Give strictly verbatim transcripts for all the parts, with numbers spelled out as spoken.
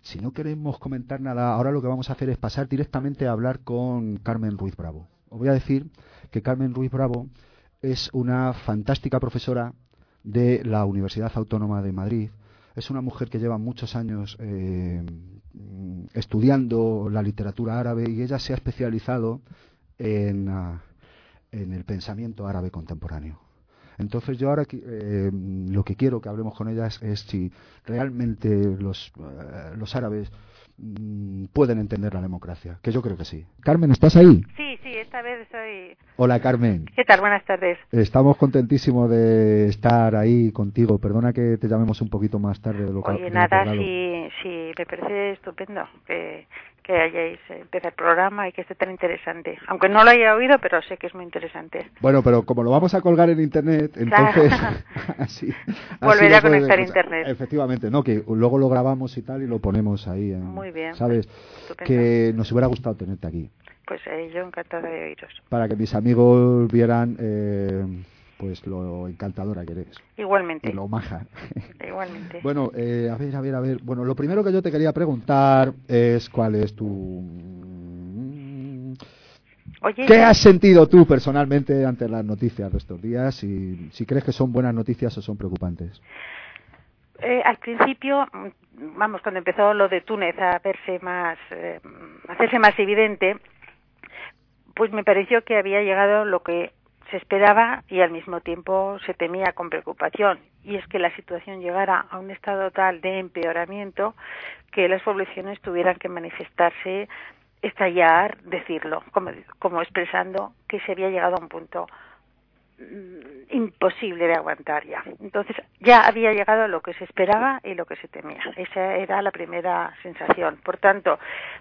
si no queremos comentar nada, ahora lo que vamos a hacer es pasar directamente a hablar con Carmen Ruiz Bravo. Os voy a decir que Carmen Ruiz Bravo es una fantástica profesora de la Universidad Autónoma de Madrid. Es una mujer que lleva muchos años eh, estudiando la literatura árabe y ella se ha especializado en, uh, en el pensamiento árabe contemporáneo. Entonces yo ahora eh, lo que quiero que hablemos con ella es, es si realmente los, uh, los árabes mm, pueden entender la democracia, que yo creo que sí. Carmen, ¿estás ahí? Sí, sí, esta vez estoy... Hola, Carmen. ¿Qué tal? Buenas tardes. Estamos contentísimos de estar ahí contigo. Perdona que te llamemos un poquito más tarde de lo que Oye, de lo nada, acordado. sí, sí, me parece estupendo que, que hayáis empezado el programa y que esté tan interesante. Aunque no lo haya oído, pero sé que es muy interesante. Bueno, pero como lo vamos a colgar en internet, entonces Claro. así, Volveré así a conectar puede, internet. Efectivamente, no, que luego lo grabamos y tal y lo ponemos ahí. En, Muy bien. ¿Sabes? Estupendo. Que nos hubiera gustado tenerte aquí. Pues eh, yo encantada de oíros. Para que mis amigos vieran eh, pues lo encantadora que eres. Igualmente. Y lo maja. Igualmente. Bueno, eh, a ver, a ver, a ver. Bueno, lo primero que yo te quería preguntar es cuál es tu... Oye, ¿Qué has sentido tú personalmente ante las noticias de estos días? Y si crees que son buenas noticias o son preocupantes. Eh, al principio, vamos, cuando empezó lo de Túnez a verse más, eh, a hacerse más evidente, pues me pareció que había llegado lo que se esperaba y al mismo tiempo se temía con preocupación, y es que la situación llegara a un estado tal de empeoramiento que las poblaciones tuvieran que manifestarse, estallar, decirlo, como, como expresando que se había llegado a un punto mm, imposible de aguantar ya. Entonces ya había llegado lo que se esperaba y lo que se temía. Esa era la primera sensación. Por tanto,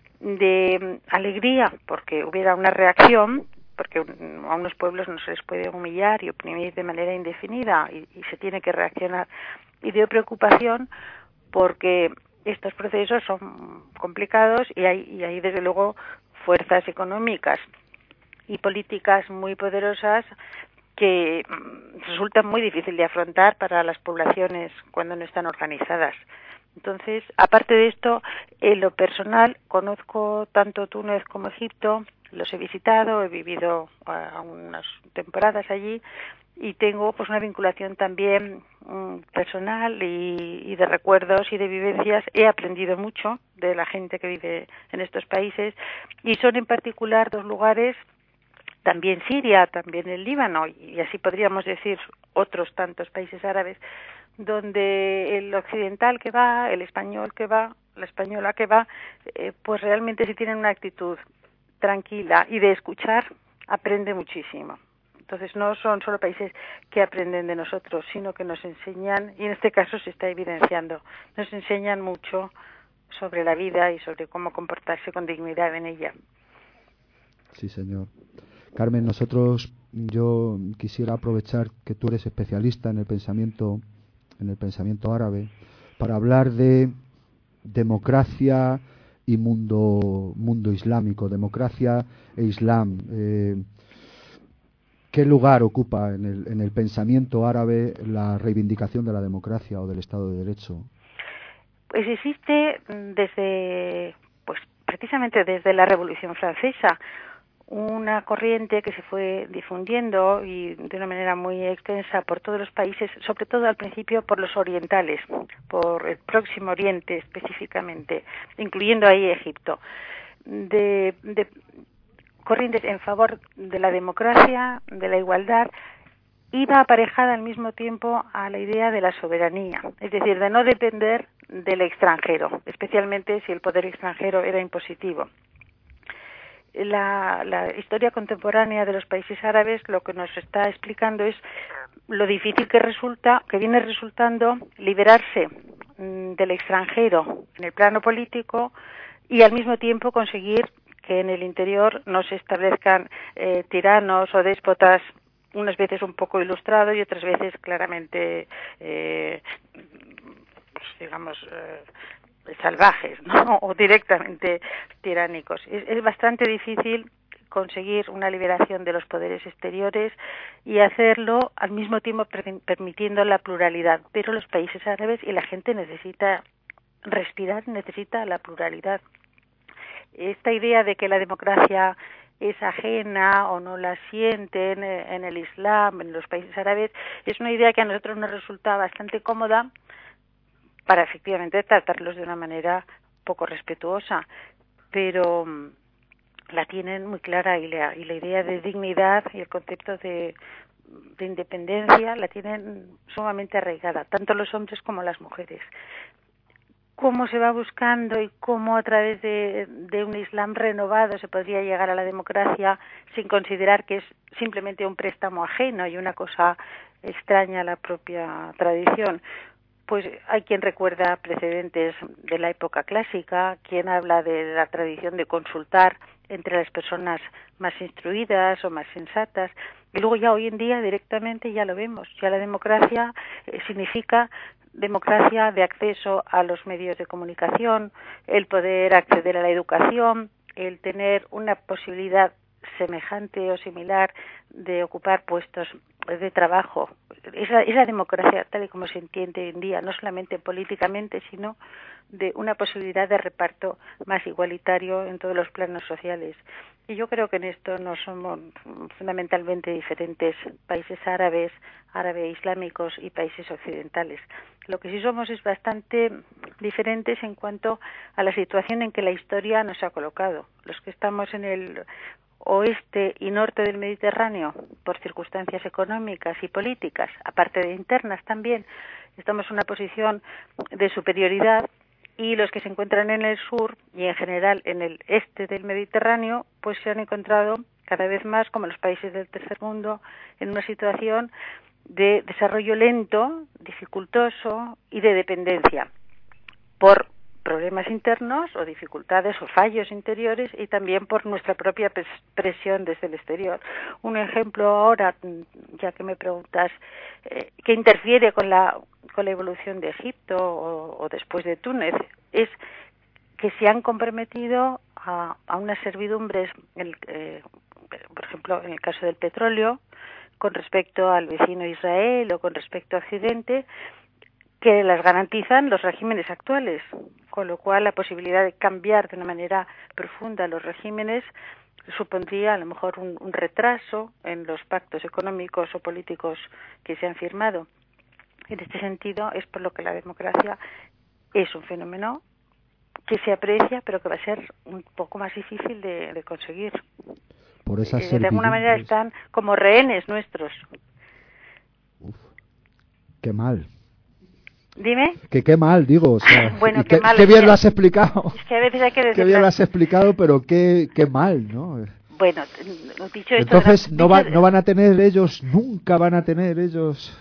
de alegría porque hubiera una reacción, porque a unos pueblos no se les puede humillar y oprimir de manera indefinida y, y se tiene que reaccionar, y de preocupación porque estos procesos son complicados y hay, y hay desde luego fuerzas económicas y políticas muy poderosas que resultan muy difícil de afrontar para las poblaciones cuando no están organizadas. Entonces, aparte de esto, en lo personal, conozco tanto Túnez como Egipto, los he visitado, he vivido uh, unas temporadas allí y tengo pues una vinculación también um, personal y, y de recuerdos y de vivencias. He aprendido mucho de la gente que vive en estos países y son en particular dos lugares, también Siria, también el Líbano y así podríamos decir otros tantos países árabes, donde el occidental que va, el español que va, la española que va, eh, pues realmente si tienen una actitud tranquila y de escuchar, aprende muchísimo. Entonces no son solo países que aprenden de nosotros, sino que nos enseñan, y en este caso se está evidenciando, nos enseñan mucho sobre la vida y sobre cómo comportarse con dignidad en ella. Sí, señor. Carmen, nosotros, yo quisiera aprovechar que tú eres especialista en el pensamiento, en el pensamiento árabe, para hablar de democracia y mundo, mundo islámico, democracia e islam. Eh, ¿Qué lugar ocupa en el, en el pensamiento árabe la reivindicación de la democracia o del Estado de Derecho? Pues existe desde, pues precisamente desde la Revolución Francesa, una corriente que se fue difundiendo y de una manera muy extensa por todos los países, sobre todo al principio por los orientales, por el Próximo Oriente específicamente, incluyendo ahí Egipto, de, de corrientes en favor de la democracia, de la igualdad, iba aparejada al mismo tiempo a la idea de la soberanía, es decir, de no depender del extranjero, especialmente si el poder extranjero era impositivo. La, la historia contemporánea de los países árabes lo que nos está explicando es lo difícil que resulta, que viene resultando liberarse mmm, del extranjero en el plano político y al mismo tiempo conseguir que en el interior no se establezcan eh, tiranos o déspotas, unas veces un poco ilustrados y otras veces claramente, eh, pues, digamos, eh, salvajes, ¿no? O directamente tiránicos. Es, es bastante difícil conseguir una liberación de los poderes exteriores y hacerlo al mismo tiempo per- permitiendo la pluralidad. Pero los países árabes y la gente necesita respirar necesita la pluralidad. Esta idea de que la democracia es ajena o no la sienten en el Islam, en los países árabes, es una idea que a nosotros nos resulta bastante cómoda para efectivamente tratarlos de una manera poco respetuosa, pero la tienen muy clara y la, y la idea de dignidad y el concepto de, de independencia la tienen sumamente arraigada, tanto los hombres como las mujeres. Cómo se va buscando y cómo a través de, de un Islam renovado se podría llegar a la democracia sin considerar que es simplemente un préstamo ajeno y una cosa extraña a la propia tradición. Pues hay quien recuerda precedentes de la época clásica, quien habla de la tradición de consultar entre las personas más instruidas o más sensatas, y luego ya hoy en día directamente ya lo vemos, ya la democracia eh, significa democracia de acceso a los medios de comunicación, el poder acceder a la educación, el tener una posibilidad semejante o similar de ocupar puestos de trabajo. Esa, esa democracia tal y como se entiende hoy en día, no solamente políticamente, sino de una posibilidad de reparto más igualitario en todos los planos sociales. Y yo creo que en esto no somos fundamentalmente diferentes países árabes, árabe islámicos y países occidentales. Lo que sí somos es bastante diferentes en cuanto a la situación en que la historia nos ha colocado. Los que estamos en el oeste y norte del Mediterráneo, por circunstancias económicas y políticas, aparte de internas también, estamos en una posición de superioridad, y los que se encuentran en el sur y en general en el este del Mediterráneo, pues se han encontrado cada vez más, como los países del tercer mundo, en una situación de desarrollo lento, dificultoso y de dependencia por problemas internos o dificultades o fallos interiores y también por nuestra propia presión desde el exterior. Un ejemplo ahora, ya que me preguntas, eh, ¿qué interfiere con la con la evolución de Egipto o, o después de Túnez? Es que se han comprometido a, a unas servidumbres, el, eh, por ejemplo, en el caso del petróleo, con respecto al vecino Israel o con respecto a Occidente, que las garantizan los regímenes actuales, con lo cual la posibilidad de cambiar de una manera profunda los regímenes supondría a lo mejor un, un retraso en los pactos económicos o políticos que se han firmado. En este sentido es por lo que la democracia es un fenómeno que se aprecia, pero que va a ser un poco más difícil de, de conseguir. Por esas eh, de alguna manera están como rehenes nuestros. Uf, qué mal. Dime. Que qué mal, digo. O sea, bueno, qué, qué mal. Qué bien lo has explicado. Es que a veces hay que decir. Qué bien lo has explicado, pero qué, qué mal, ¿no? Bueno, dicho esto... Entonces, no, dicho, va, no van a tener ellos, nunca van a tener ellos...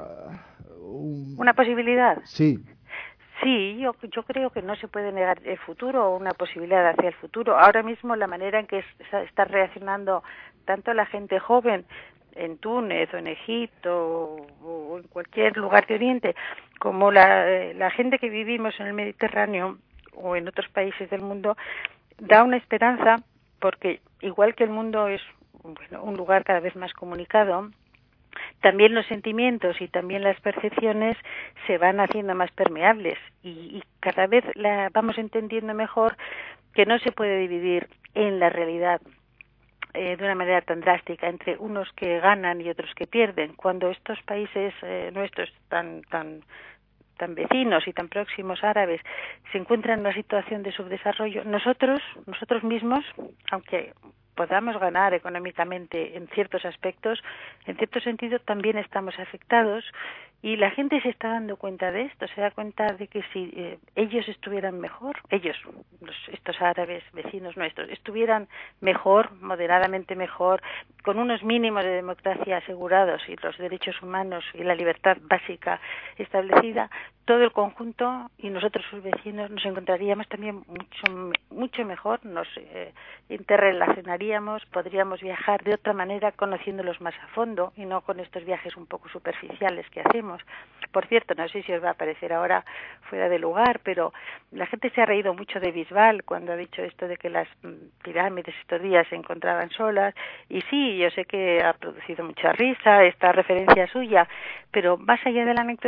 Uh, un... ¿Una posibilidad? Sí. Sí, yo, yo creo que no se puede negar el futuro o una posibilidad hacia el futuro. Ahora mismo la manera en que está reaccionando tanto la gente joven en Túnez o en Egipto o, o en cualquier lugar de Oriente, como la, la gente que vivimos en el Mediterráneo o en otros países del mundo, da una esperanza, porque igual que el mundo es bueno, un lugar cada vez más comunicado, también los sentimientos y también las percepciones se van haciendo más permeables y, y cada vez la vamos entendiendo mejor que no se puede dividir en la realidad eh, de una manera tan drástica entre unos que ganan y otros que pierden. Cuando estos países eh, nuestros tan tan tan vecinos y tan próximos árabes se encuentran en una situación de subdesarrollo, nosotros nosotros mismos, aunque podamos ganar económicamente en ciertos aspectos, en cierto sentido también estamos afectados y la gente se está dando cuenta de esto, se da cuenta de que si eh, ellos estuvieran mejor, ellos, los, estos árabes vecinos nuestros, estuvieran mejor, moderadamente mejor, con unos mínimos de democracia asegurados y los derechos humanos y la libertad básica establecida, todo el conjunto y nosotros sus vecinos nos encontraríamos también mucho mucho mejor, nos eh, interrelacionaríamos, podríamos viajar de otra manera conociéndolos más a fondo y no con estos viajes un poco superficiales que hacemos. Por cierto, no sé si os va a parecer ahora fuera de lugar, pero la gente se ha reído mucho de Bisbal cuando ha dicho esto de que las pirámides estos días se encontraban solas, y sí, yo sé que ha producido mucha risa esta referencia suya, pero más allá de la anécdota,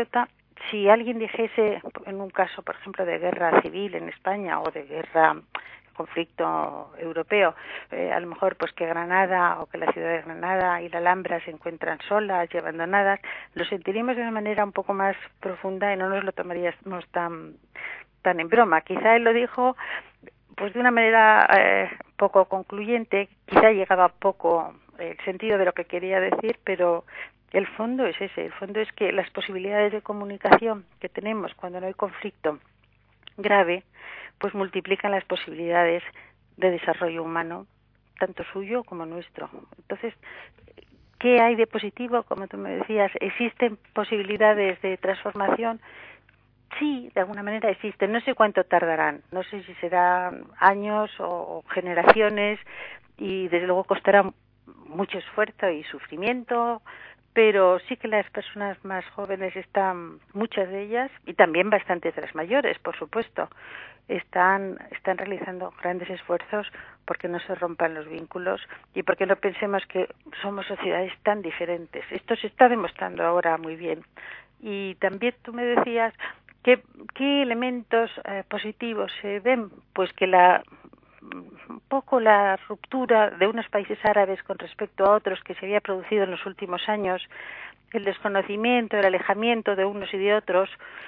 si alguien dijese, en un caso, por ejemplo, de guerra civil en España o de guerra, conflicto europeo, eh, a lo mejor pues que Granada o que la ciudad de Granada y la Alhambra se encuentran solas y abandonadas, lo sentiríamos de una manera un poco más profunda y no nos lo tomaríamos tan, tan en broma. Quizá él lo dijo pues de una manera eh, poco concluyente, quizá llegaba poco el sentido de lo que quería decir, pero el fondo es ese, el fondo es que las posibilidades de comunicación que tenemos cuando no hay conflicto grave, pues multiplican las posibilidades de desarrollo humano, tanto suyo como nuestro. Entonces, ¿qué hay de positivo? Como tú me decías, ¿existen posibilidades de transformación? Sí, de alguna manera existen. No sé cuánto tardarán, no sé si serán años o generaciones y desde luego costará mucho esfuerzo y sufrimiento, pero sí que las personas más jóvenes están, muchas de ellas, y también bastantes de las mayores, por supuesto, están, están realizando grandes esfuerzos porque no se rompan los vínculos y porque no pensemos que somos sociedades tan diferentes. Esto se está demostrando ahora muy bien. Y también tú me decías, ¿qué, qué elementos eh, positivos se ven? Pues que la un poco la ruptura de unos países árabes con respecto a otros que se había producido en los últimos años, el desconocimiento, el alejamiento de unos y de otros,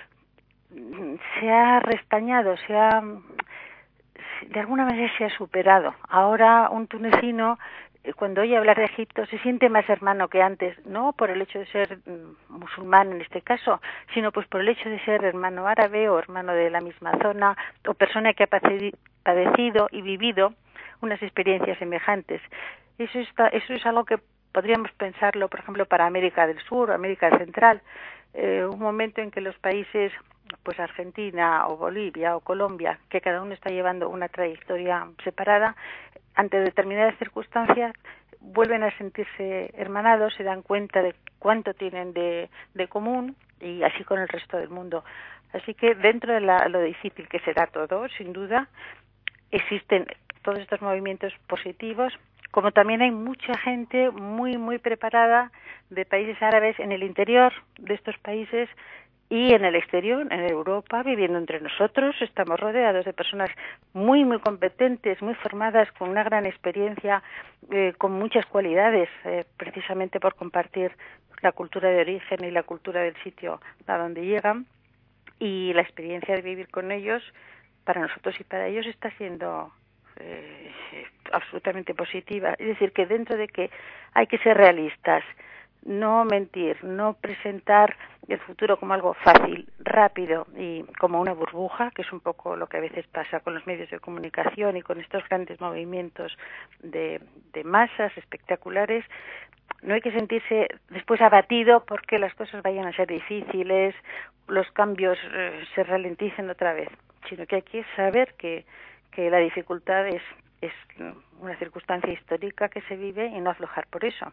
se ha restañado, se ha, de alguna manera se ha superado. Ahora un tunecino, cuando oye hablar de Egipto, se siente más hermano que antes, no por el hecho de ser musulmán en este caso, sino pues por el hecho de ser hermano árabe o hermano de la misma zona o persona que ha padecido y vivido unas experiencias semejantes. Eso está, eso es algo que podríamos pensarlo, por ejemplo, para América del Sur o América Central, eh, un momento en que los países, pues Argentina o Bolivia o Colombia, que cada uno está llevando una trayectoria separada, ante determinadas circunstancias vuelven a sentirse hermanados, se dan cuenta de cuánto tienen de, de común y así con el resto del mundo. Así que dentro de la, lo difícil que será todo, sin duda, existen todos estos movimientos positivos, como también hay mucha gente muy, muy preparada de países árabes en el interior de estos países y en el exterior, en Europa, viviendo entre nosotros. Estamos rodeados de personas muy, muy competentes, muy formadas, con una gran experiencia, eh, con muchas cualidades, eh, precisamente por compartir la cultura de origen y la cultura del sitio a donde llegan. Y la experiencia de vivir con ellos, para nosotros y para ellos, está siendo eh, absolutamente positiva. Es decir, que dentro de que hay que ser realistas, no mentir, no presentar el futuro como algo fácil, rápido y como una burbuja, que es un poco lo que a veces pasa con los medios de comunicación y con estos grandes movimientos de, de masas espectaculares. No hay que sentirse después abatido porque las cosas vayan a ser difíciles, los cambios eh, se ralenticen otra vez, sino que hay que saber que, que la dificultad es, es una circunstancia histórica que se vive y no aflojar por eso.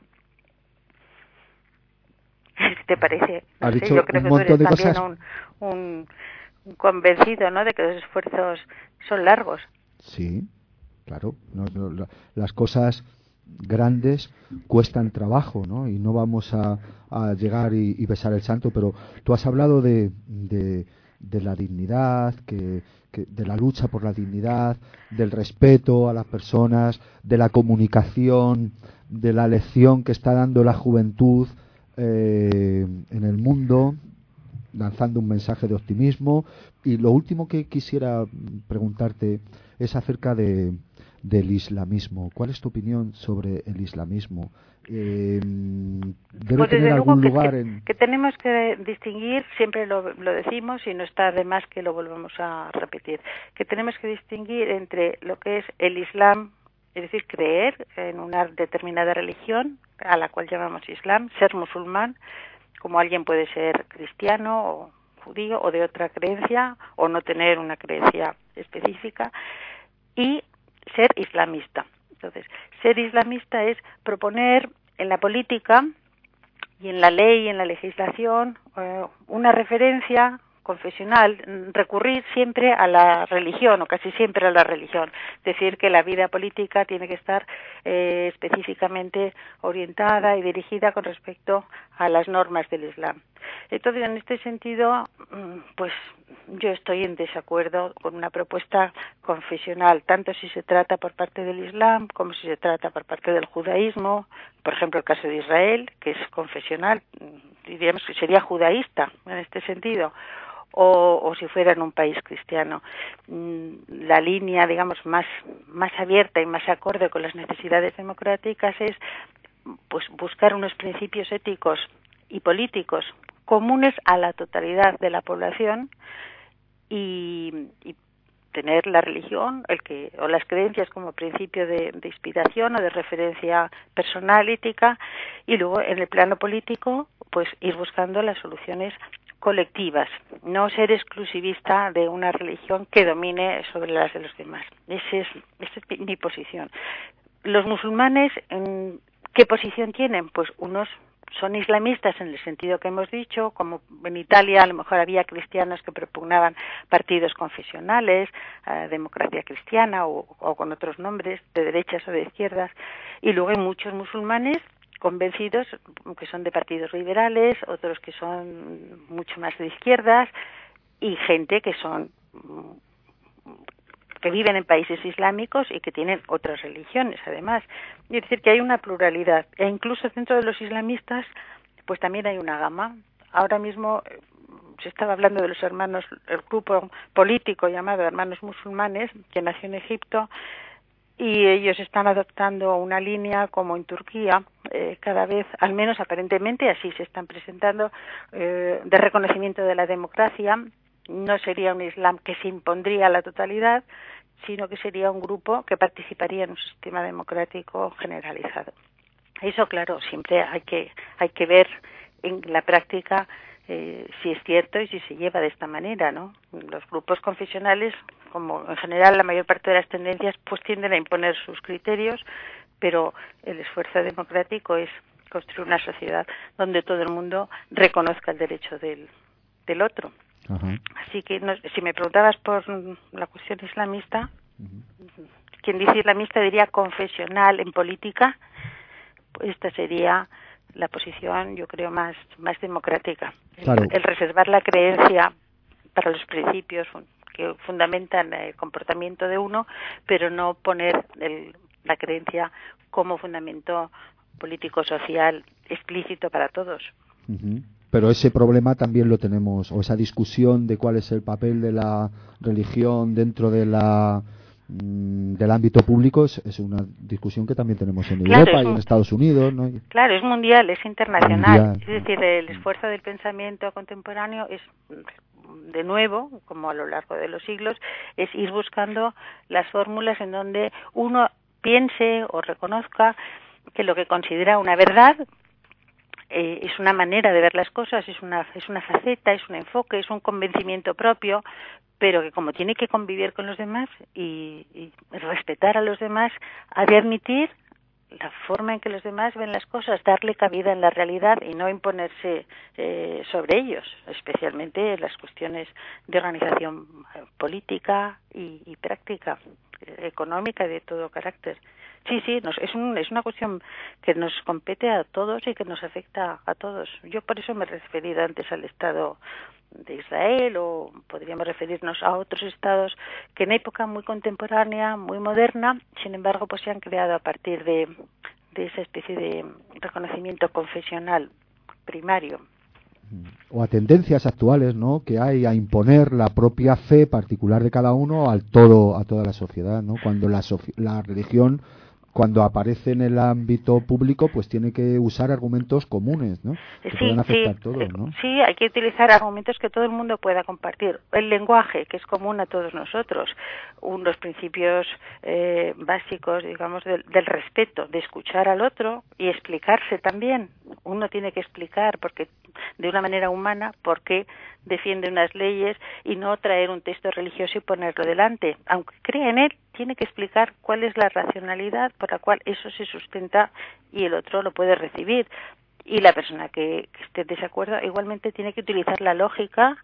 ¿Te parece? No Has sé, dicho yo creo un que tú montón eres de también cosas. un, un, un convencido, ¿no?, de que los esfuerzos son largos. Sí, claro. No, no, la, las cosas grandes cuestan trabajo, ¿no? Y no vamos a, a llegar y, y besar el santo, pero tú has hablado de, de, de la dignidad, que, que, de la lucha por la dignidad, del respeto a las personas, de la comunicación, de la lección que está dando la juventud eh, en el mundo, lanzando un mensaje de optimismo. Y lo último que quisiera preguntarte es acerca de del islamismo. ¿Cuál es tu opinión sobre el islamismo? Eh, ¿Debe pues tener desde luego algún que, lugar que, en...? que tenemos que distinguir, siempre lo, lo decimos y no está de más que lo volvamos a repetir, que tenemos que distinguir entre lo que es el Islam, es decir, creer en una determinada religión, a la cual llamamos Islam, ser musulmán, como alguien puede ser cristiano o judío o de otra creencia, o no tener una creencia específica, y ser islamista. Entonces, ser islamista es proponer en la política y en la ley y en la legislación eh, una referencia confesional, recurrir siempre a la religión, o casi siempre a la religión. Decir que la vida política tiene que estar eh, específicamente orientada y dirigida con respecto a las normas del Islam. Entonces, en este sentido, pues yo estoy en desacuerdo con una propuesta confesional, tanto si se trata por parte del Islam como si se trata por parte del judaísmo. Por ejemplo, el caso de Israel, que es confesional, diríamos que sería judaísta en este sentido, o, o si fuera en un país cristiano. La línea, digamos, más, más abierta y más acorde con las necesidades democráticas es pues buscar unos principios éticos y políticos comunes a la totalidad de la población y, y tener la religión el que o las creencias como principio de, de inspiración o de referencia personal, ética, y luego en el plano político pues ir buscando las soluciones colectivas, no ser exclusivista de una religión que domine sobre las de los demás. Esa es, esa es mi posición. Los musulmanes, ¿qué posición tienen? Pues unos son islamistas en el sentido que hemos dicho, como en Italia a lo mejor había cristianos que propugnaban partidos confesionales, eh, democracia cristiana o, o con otros nombres, de derechas o de izquierdas, y luego hay muchos musulmanes convencidos que son de partidos liberales, otros que son mucho más de izquierdas, y gente que son que viven en países islámicos y que tienen otras religiones, además. Es decir, que hay una pluralidad. E incluso dentro de los islamistas, pues también hay una gama. Ahora mismo se estaba hablando de los hermanos, el grupo político llamado Hermanos Musulmanes, que nació en Egipto, y ellos están adoptando una línea como en Turquía, eh, cada vez, al menos aparentemente, así se están presentando, eh, de reconocimiento de la democracia. No sería un Islam que se impondría a la totalidad, sino que sería un grupo que participaría en un sistema democrático generalizado. Eso, claro, siempre hay que hay que ver en la práctica eh, si es cierto y si se lleva de esta manera, ¿no? Los grupos confesionales, como en general la mayor parte de las tendencias, pues tienden a imponer sus criterios, pero el esfuerzo democrático es construir una sociedad donde todo el mundo reconozca el derecho del, del otro. Ajá. Así que no, si me preguntabas por la cuestión islamista, uh-huh. Quien dice islamista diría confesional en política, pues esta sería la posición, yo creo, más más democrática. Claro. El, el reservar la creencia para los principios que fundamentan el comportamiento de uno, pero no poner el, la creencia como fundamento político-social explícito para todos. Uh-huh. Pero ese problema también lo tenemos, o esa discusión de cuál es el papel de la religión dentro de la mmm, del ámbito público es, es una discusión que también tenemos en claro, Europa un, y en Estados Unidos, ¿no? Claro, es mundial, es internacional. Mundial. Es decir, el esfuerzo del pensamiento contemporáneo es, de nuevo, como a lo largo de los siglos, es ir buscando las fórmulas en donde uno piense o reconozca que lo que considera una verdad Eh, es una manera de ver las cosas, es una es una faceta, es un enfoque, es un convencimiento propio, pero que como tiene que convivir con los demás y, y respetar a los demás, ha de admitir la forma en que los demás ven las cosas, darle cabida en la realidad y no imponerse eh, sobre ellos, especialmente en las cuestiones de organización política y, y práctica, eh, económica y de todo carácter. Sí, sí, nos, es, un, es una cuestión que nos compete a todos y que nos afecta a todos. Yo por eso me he referido antes al Estado de Israel, o podríamos referirnos a otros estados que en época muy contemporánea, muy moderna, sin embargo, pues se han creado a partir de, de esa especie de reconocimiento confesional primario. O a tendencias actuales, ¿no?, que hay a imponer la propia fe particular de cada uno al todo, a toda la sociedad, ¿no? Cuando la, soci- la religión, cuando aparece en el ámbito público, pues tiene que usar argumentos comunes, ¿no?, que sí, puedan afectar sí, todos, ¿no? Sí, hay que utilizar argumentos que todo el mundo pueda compartir. El lenguaje, que es común a todos nosotros, unos principios eh, básicos, digamos, del, del respeto, de escuchar al otro y explicarse también. Uno tiene que explicar porque de una manera humana por qué defiende unas leyes y no traer un texto religioso y ponerlo delante. Aunque crea en él, tiene que explicar cuál es la racionalidad por la cual eso se sustenta y el otro lo puede recibir. Y la persona que, que esté en desacuerdo igualmente tiene que utilizar la lógica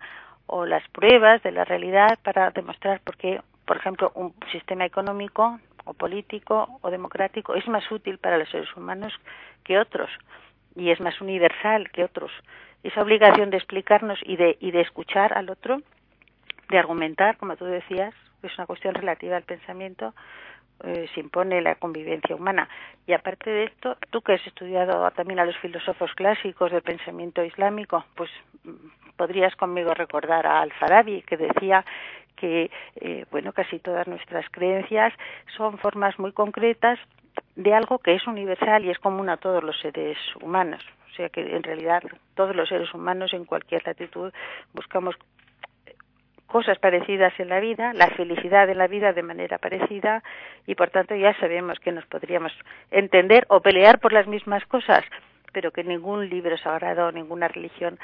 o las pruebas de la realidad para demostrar por qué, por ejemplo, un sistema económico o político o democrático es más útil para los seres humanos que otros y es más universal que otros. Esa obligación de explicarnos y de, y de escuchar al otro, de argumentar, como tú decías, es una cuestión relativa al pensamiento, eh, se impone la convivencia humana. Y aparte de esto, tú que has estudiado también a los filósofos clásicos del pensamiento islámico, pues podrías conmigo recordar a Al-Farabi, que decía que eh, bueno, casi todas nuestras creencias son formas muy concretas de algo que es universal y es común a todos los seres humanos. O sea que en realidad todos los seres humanos en cualquier latitud buscamos cosas parecidas en la vida, la felicidad en la vida de manera parecida y por tanto ya sabemos que nos podríamos entender o pelear por las mismas cosas, pero que ningún libro sagrado, ninguna religión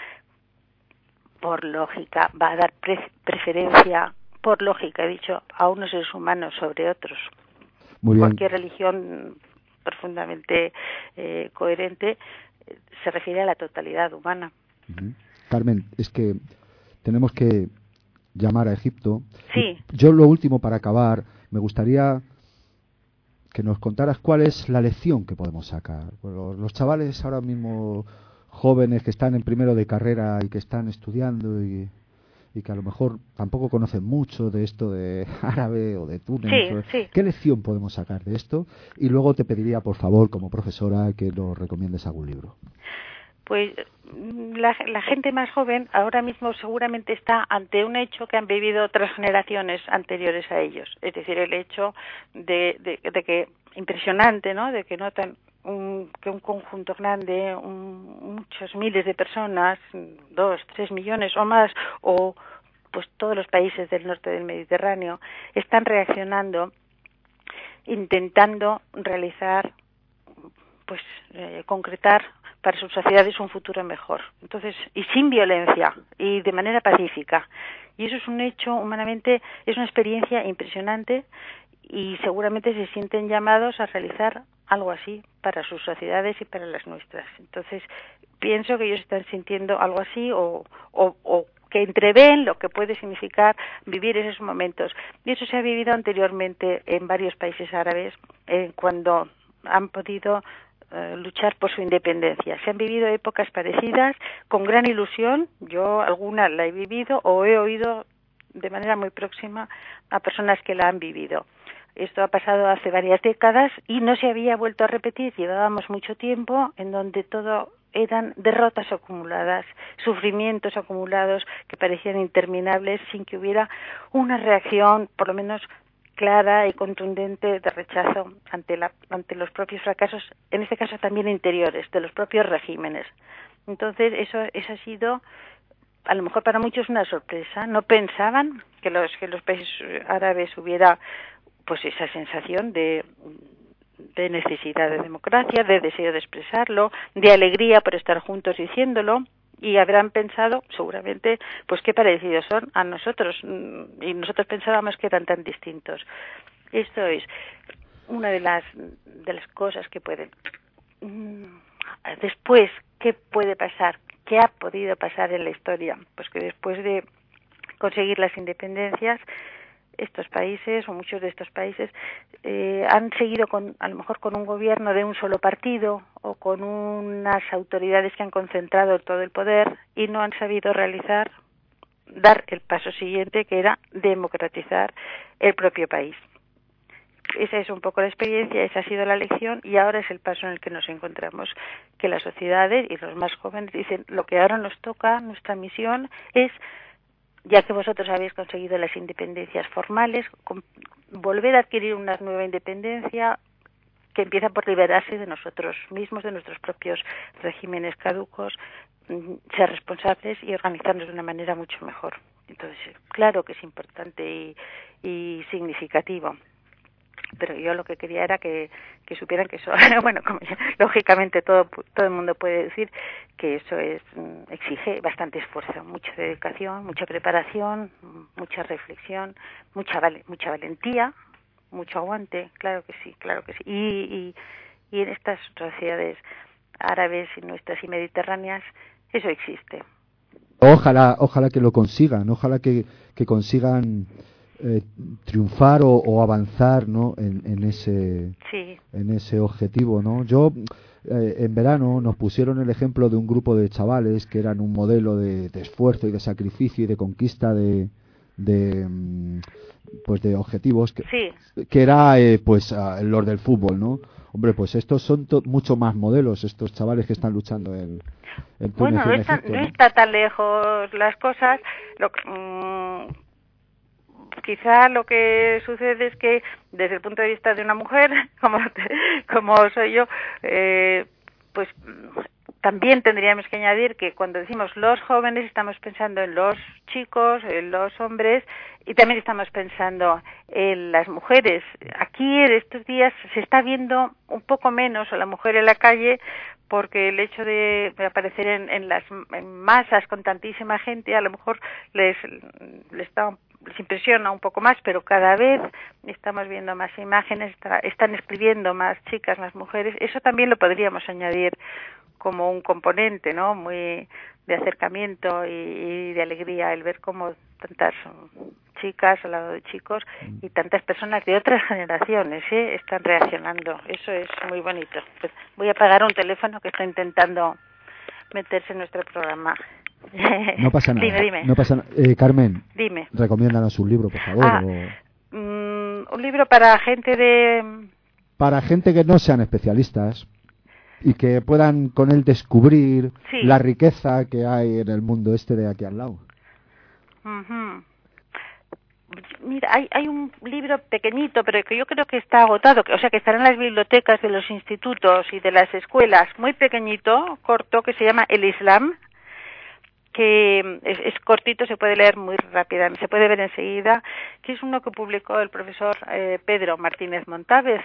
por lógica va a dar pre- preferencia, por lógica he dicho, a unos seres humanos sobre otros. Muy bien. Cualquier religión profundamente eh, coherente eh, se refiere a la totalidad humana. Uh-huh. Carmen, es que tenemos que llamar a Egipto. Sí. Yo lo último para acabar, me gustaría que nos contaras cuál es la lección que podemos sacar. Bueno, los chavales ahora mismo jóvenes que están en primero de carrera y que están estudiando y, y que a lo mejor tampoco conocen mucho de esto de árabe o de Túnez. Sí, o, sí. ¿Qué lección podemos sacar de esto? Y luego te pediría, por favor, como profesora, que nos recomiendes algún libro. Pues la, la gente más joven ahora mismo seguramente está ante un hecho que han vivido otras generaciones anteriores a ellos. Es decir, el hecho de, de, de que, impresionante, ¿no?, de que notan un, que un conjunto grande, un, muchos miles de personas, dos, tres millones o más, o pues todos los países del norte del Mediterráneo, están reaccionando intentando realizar, pues eh, concretar para sus sociedades un futuro mejor. Entonces, y sin violencia, y de manera pacífica. Y eso es un hecho, humanamente, es una experiencia impresionante y seguramente se sienten llamados a realizar algo así para sus sociedades y para las nuestras. Entonces, pienso que ellos están sintiendo algo así o, o, o que entreven lo que puede significar vivir esos momentos. Y eso se ha vivido anteriormente en varios países árabes, eh, cuando han podido luchar por su independencia. Se han vivido épocas parecidas con gran ilusión. Yo alguna la he vivido o he oído de manera muy próxima a personas que la han vivido. Esto ha pasado hace varias décadas y no se había vuelto a repetir. Llevábamos mucho tiempo en donde todo eran derrotas acumuladas, sufrimientos acumulados que parecían interminables sin que hubiera una reacción, por lo menos clara y contundente, de rechazo ante la ante los propios fracasos, en este caso también interiores, de los propios regímenes. Entonces, eso, eso ha sido, a lo mejor para muchos, una sorpresa. No pensaban que los que los países árabes hubiera pues esa sensación de de necesidad de democracia, de deseo de expresarlo, de alegría por estar juntos diciéndolo. Y habrán pensado, seguramente, pues qué parecidos son a nosotros. Y nosotros pensábamos que eran tan distintos. Esto es una de las, de las cosas que pueden. Después, ¿qué puede pasar? ¿Qué ha podido pasar en la historia? Pues que después de conseguir las independencias, estos países, o muchos de estos países, eh, han seguido con, a lo mejor con un gobierno de un solo partido o con unas autoridades que han concentrado todo el poder y no han sabido realizar, dar el paso siguiente, que era democratizar el propio país. Esa es un poco la experiencia, esa ha sido la lección y ahora es el paso en el que nos encontramos, que las sociedades y los más jóvenes dicen, lo que ahora nos toca, nuestra misión es, ya que vosotros habéis conseguido las independencias formales, volver a adquirir una nueva independencia que empieza por liberarse de nosotros mismos, de nuestros propios regímenes caducos, ser responsables y organizarnos de una manera mucho mejor. Entonces, claro que es importante y, y significativo. Pero yo lo que quería era que, que supieran que eso, bueno, como ya, lógicamente todo todo el mundo puede decir que eso es exige bastante esfuerzo, mucha dedicación, mucha preparación, mucha reflexión, mucha mucha valentía, mucho aguante, claro que sí, claro que sí. Y, y, y en estas sociedades árabes y nuestras y mediterráneas eso existe. Ojalá, ojalá que lo consigan, ojalá que, que consigan eh, triunfar o, o avanzar, ¿no? En, en ese, sí. en ese objetivo, ¿no? Yo eh, en verano nos pusieron el ejemplo de un grupo de chavales que eran un modelo de, de esfuerzo y de sacrificio y de conquista de, de pues de objetivos que, sí. que era eh, pues uh, los del fútbol, ¿no? Hombre, pues estos son to- mucho más modelos, estos chavales que están luchando en, en Túnez bueno, y no en está, Egipto, no ¿no? está tan lejos las cosas. Lo que, mmm, quizá lo que sucede es que desde el punto de vista de una mujer, como, como soy yo, eh, pues también tendríamos que añadir que cuando decimos los jóvenes estamos pensando en los chicos, en los hombres y también estamos pensando en las mujeres. Aquí en estos días se está viendo un poco menos a la mujer en la calle porque el hecho de aparecer en, en las en masas con tantísima gente a lo mejor les, les da les impresiona un poco más, pero cada vez estamos viendo más imágenes, está, están escribiendo más chicas, más mujeres. Eso también lo podríamos añadir como un componente, ¿no? Muy de acercamiento y, y de alegría el ver cómo tantas chicas al lado de chicos y tantas personas de otras generaciones ¿eh? Están reaccionando. Eso es muy bonito. Pues voy a apagar un teléfono que está intentando meterse en nuestro programa. No pasa nada. Dime, dime. No pasa na- eh, Carmen, dime. Recomiéndanos un libro, por favor. Ah, o... mm, un libro para gente de... Para gente que no sean especialistas y que puedan con él descubrir sí. la riqueza que hay en el mundo este de aquí al lado. Uh-huh. Mira, hay, hay un libro pequeñito, pero que yo creo que está agotado, o sea, que estará en las bibliotecas de los institutos y de las escuelas, muy pequeñito, corto, que se llama El Islam, que es, es cortito, se puede leer muy rápidamente, se puede ver enseguida, que es uno que publicó el profesor eh, Pedro Martínez Montávez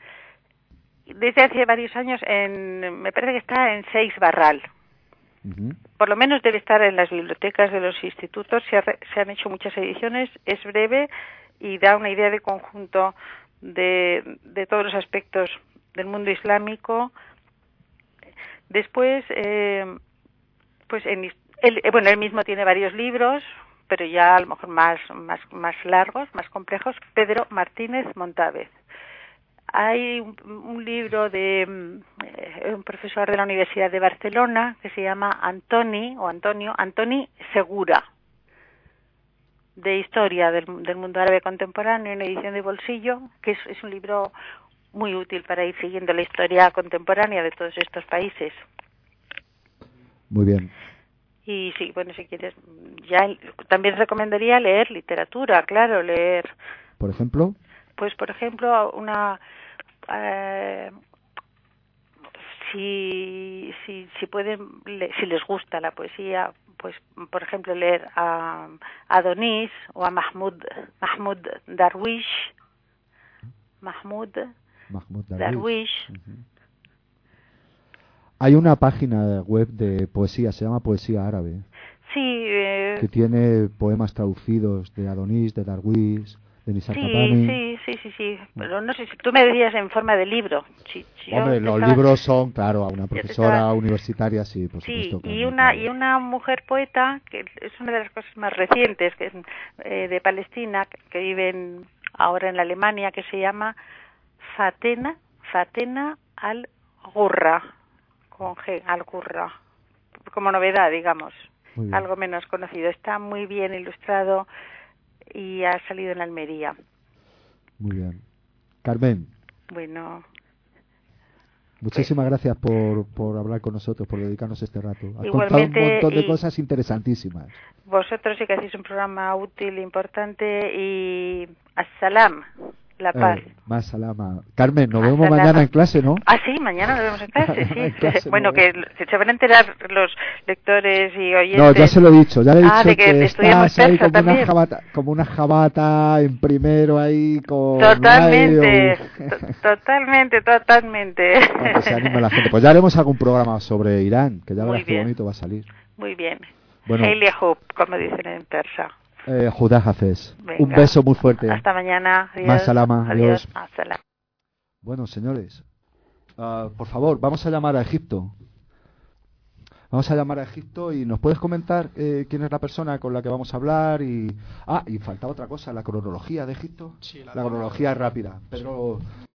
desde hace varios años, en, me parece que está en Seis Barral. Uh-huh. Por lo menos debe estar en las bibliotecas de los institutos, se, ha, se han hecho muchas ediciones, es breve y da una idea de conjunto de, de todos los aspectos del mundo islámico. Después, eh, pues en, él, bueno, él mismo tiene varios libros, pero ya a lo mejor más, más, más largos, más complejos. Pedro Martínez Montávez. Hay un, un libro de eh, un profesor de la Universidad de Barcelona que se llama Antoni, o Antonio, Antoni Segura, de historia del, del mundo árabe contemporáneo, en edición de bolsillo, que es, es un libro muy útil para ir siguiendo la historia contemporánea de todos estos países. Muy bien. Y sí, bueno, si quieres, ya también recomendaría leer literatura, claro, leer. ¿Por ejemplo? Pues, por ejemplo, una... Eh, si, si, si pueden, le, si les gusta la poesía, pues, por ejemplo, leer a, a Adonis o a Mahmoud, Mahmoud Darwish. Mahmoud, Mahmoud Darwish. Darwish. Uh-huh. Hay una página web de poesía, se llama Poesía Árabe. Sí. Eh, que tiene poemas traducidos de Adonis, de Darwish, de Nisar sí, Kapani. Sí, sí, sí, sí. Pero no sé si tú me decías en forma de libro. Si, si Hombre, los estaba... libros son, claro, a una profesora estaba... universitaria, sí, por sí, supuesto. Sí, y claro, una claro. y una mujer poeta que es una de las cosas más recientes, que es eh, de Palestina, que vive en, ahora en Alemania, que se llama Fatena, Fatena al-Ghurra, con G, al-Ghurra, como novedad, digamos, algo menos conocido. Está muy bien ilustrado y ha salido en Almería. Muy bien. Carmen. Bueno. Muchísimas pues, gracias por, por hablar con nosotros, por dedicarnos este rato. Has igualmente, contado un montón de cosas interesantísimas. Vosotros sí que hacéis un programa útil, importante y assalam. La paz. Eh, más salama. Carmen, nos vemos mañana en clase, ¿no? Ah, sí, mañana nos vemos en clase, sí. en clase, bueno, no, que se van a enterar los lectores y oyentes. No, ya se lo he dicho, ya le he dicho ah, de que, que estás ahí como también. una, jabata, como una jabata en primero ahí con... Totalmente, totalmente, totalmente. Para que se anime la gente. Pues ya haremos algún programa sobre Irán, que ya verás qué bonito va a salir. Muy bien. Bueno, Heile Hope, como dicen en persa. Eh, Judá Hafez. Un beso muy fuerte. Hasta mañana. Adiós. Más salama. Adiós. Adiós. Bueno, señores, uh, por favor, vamos a llamar a Egipto. Vamos a llamar a Egipto y nos puedes comentar eh, quién es la persona con la que vamos a hablar y... Ah, y faltaba otra cosa, la cronología de Egipto. Sí, la, la cronología rápida. Pedro,